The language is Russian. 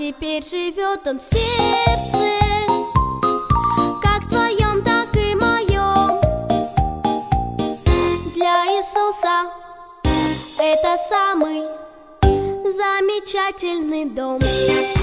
теперь живет он в сердце, как твоем, так и моем. Для Иисуса это самый замечательный дом.